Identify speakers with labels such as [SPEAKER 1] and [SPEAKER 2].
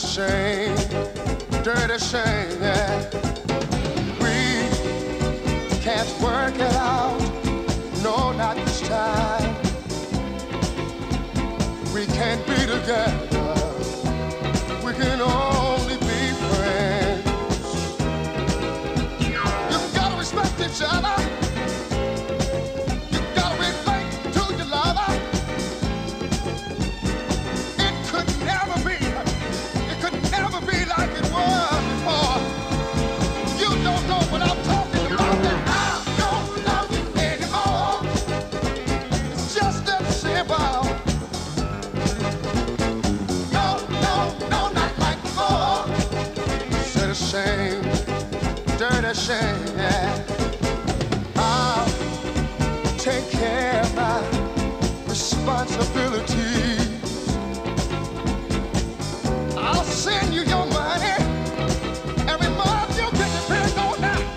[SPEAKER 1] shame, dirty shame, yeah. We can't work it out, no, not this time. We can't be together, we can only be friends. You've got to respect each other. You've got to relate to your lover. It could never be like it was before. You don't know what I'm talking about. That I don't love you anymore. It's just that simple. No, not like before. It's a shame, dirty shame, yeah.